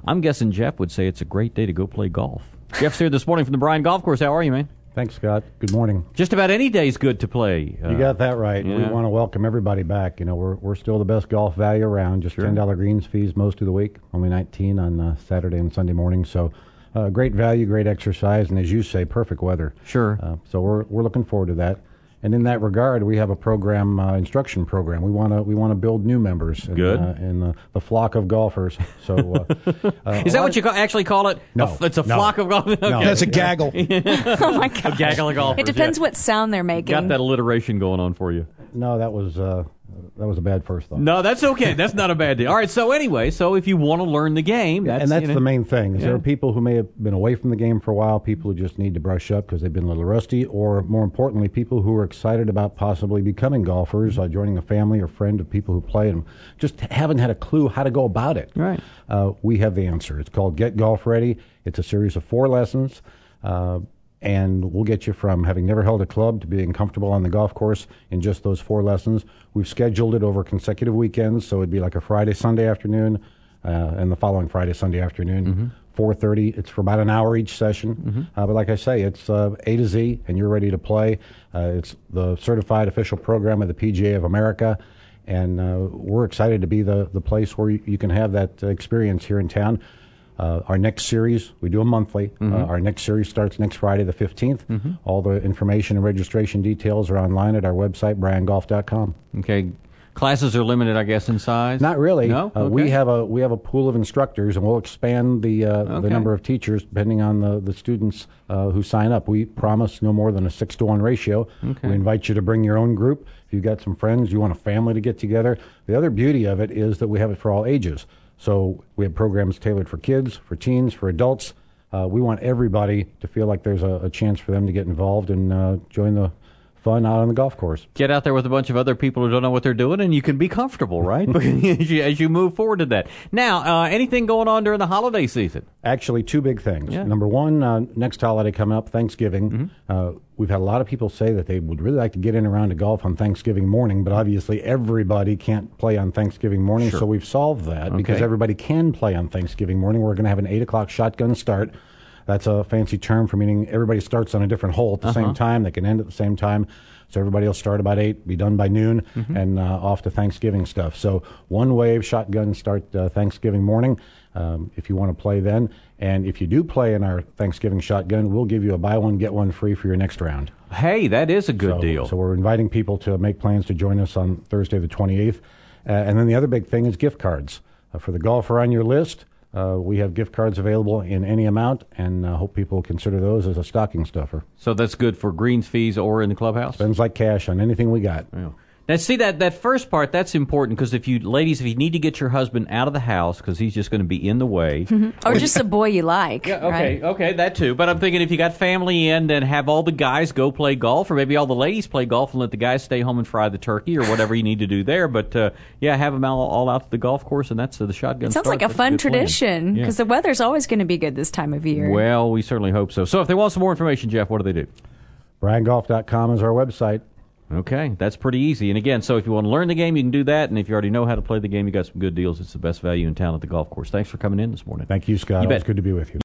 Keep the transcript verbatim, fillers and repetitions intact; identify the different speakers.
Speaker 1: I'm guessing Jeff would say it's a great day to go play golf. Jeff's here this morning from the Bryan Golf Course. How are you, man?
Speaker 2: Thanks, Scott. Good morning.
Speaker 1: Just about any day is good to play.
Speaker 2: Uh, you got that right. Yeah. We want to welcome everybody back. You know, we're we're still the best golf value around. Just sure. ten dollar greens fees most of the week. Only nineteen on uh, Saturday and Sunday morning. So, uh, great value, great exercise, and as you say, perfect weather.
Speaker 1: Sure.
Speaker 2: Uh, so we're we're looking forward to that. And in that regard, we have a program, uh, instruction program. We want to we want to build new members in,
Speaker 1: Good.
Speaker 2: Uh, in the, the flock of golfers. So, uh,
Speaker 1: uh, is that what you ca- actually call it?
Speaker 2: No,
Speaker 1: a, it's a
Speaker 2: no,
Speaker 1: flock of golfers. Okay.
Speaker 3: No, that's a gaggle.
Speaker 4: Oh my god,
Speaker 1: a gaggle of golfers.
Speaker 4: It depends
Speaker 1: yeah.
Speaker 4: what sound they're making.
Speaker 1: Got that alliteration going on for you.
Speaker 2: No, that was uh, that was a bad first thought.
Speaker 1: No, that's okay. That's not a bad deal. All right. So anyway, so if you want to learn the game, that's,
Speaker 2: and that's
Speaker 1: you know,
Speaker 2: the main thing. Is
Speaker 1: yeah.
Speaker 2: There are people who may have been away from the game for a while, people who just need to brush up because they've been a little rusty, or more importantly, people who are excited about possibly becoming golfers, uh, joining a family or friend of people who play and just haven't had a clue how to go about it.
Speaker 1: Right.
Speaker 2: Uh, we have the answer. It's called Get Golf Ready. It's a series of four lessons. Uh, And we'll get you from having never held a club to being comfortable on the golf course in just those four lessons. We've scheduled it over consecutive weekends, so it'd be like a Friday, Sunday afternoon, uh, and the following Friday, Sunday afternoon, mm-hmm. four thirty. It's for about an hour each session. Mm-hmm. Uh, but like I say, it's uh, A to Z, and you're ready to play. Uh, it's the certified official program of the P G A of America, and uh, we're excited to be the, the place where you, you can have that uh, experience here in town. Uh, our next series, we do them monthly. Mm-hmm. Uh, our next series starts next Friday, the fifteenth. Mm-hmm. All the information and registration details are online at our website, bryan golf dot com.
Speaker 1: Okay. Classes are limited, I guess, in size?
Speaker 2: Not really.
Speaker 1: No?
Speaker 2: Uh,
Speaker 1: okay.
Speaker 2: We have a we have a pool of instructors, and we'll expand the uh,
Speaker 1: okay.
Speaker 2: the number of teachers depending on the, the students uh, who sign up. We promise no more than a six to one ratio.
Speaker 1: Okay.
Speaker 2: We invite you to bring your own group. If you've got some friends, you want a family to get together. The other beauty of it is that we have it for all ages. So we have programs tailored for kids, for teens, for adults. Uh, we want everybody to feel like there's a, a chance for them to get involved and uh, join the fun out on the golf course.
Speaker 1: Get out there with a bunch of other people who don't know what they're doing, and you can be comfortable, right? as, you, as you move forward to that. Now, uh, anything going on during the holiday season?
Speaker 2: Actually, two big things.
Speaker 1: Yeah.
Speaker 2: Number one, uh, next holiday coming up, Thanksgiving. Mm-hmm. Uh, we've had a lot of people say that they would really like to get in around to golf on Thanksgiving morning, but obviously everybody can't play on Thanksgiving morning,
Speaker 1: sure.
Speaker 2: so we've solved that
Speaker 1: okay.
Speaker 2: because everybody can play on Thanksgiving morning. We're going to have an eight o'clock shotgun start. That's a fancy term for meaning everybody starts on a different hole at the uh-huh. same time. They can end at the same time. So everybody will start about eight, be done by noon, mm-hmm. and uh, off to Thanksgiving stuff. So one wave shotgun start uh, Thanksgiving morning um, if you want to play then. And if you do play in our Thanksgiving shotgun, we'll give you a buy one, get one free for your next round.
Speaker 1: Hey, that is a good
Speaker 2: so,
Speaker 1: deal.
Speaker 2: So we're inviting people to make plans to join us on Thursday the twenty-eighth. Uh, and then the other big thing is gift cards. Uh, for the golfer on your list, Uh, we have gift cards available in any amount, and uh, hope people consider those as a stocking stuffer.
Speaker 1: So that's good for greens fees or in the clubhouse?
Speaker 2: Spends like cash on anything we got.
Speaker 1: Yeah. Now, see, that, that first part, that's important, because if you, ladies, if you need to get your husband out of the house because he's just going to be in the way.
Speaker 4: Or just a boy you like.
Speaker 1: Yeah, okay,
Speaker 4: right?
Speaker 1: okay, that too. But I'm thinking if you got family in, then have all the guys go play golf, or maybe all the ladies play golf and let the guys stay home and fry the turkey or whatever you need to do there. But, uh, yeah, have them all, all out to the golf course, and that's uh, the shotgun
Speaker 4: It sounds
Speaker 1: start.
Speaker 4: like a
Speaker 1: That's
Speaker 4: fun
Speaker 1: good plan.
Speaker 4: tradition, because
Speaker 1: Yeah.
Speaker 4: the weather's always going to be good this time of year.
Speaker 1: Well, we certainly hope so. So if they want some more information, Jeff, what do they do?
Speaker 2: bryan golf dot com is our website.
Speaker 1: Okay, that's pretty easy. And again, so if you want to learn the game, you can do that. And if you already know how to play the game, you got some good deals. It's the best value in town at the golf course. Thanks for coming in this morning.
Speaker 2: Thank you, Scott.
Speaker 1: You bet.
Speaker 2: It's good to be with you.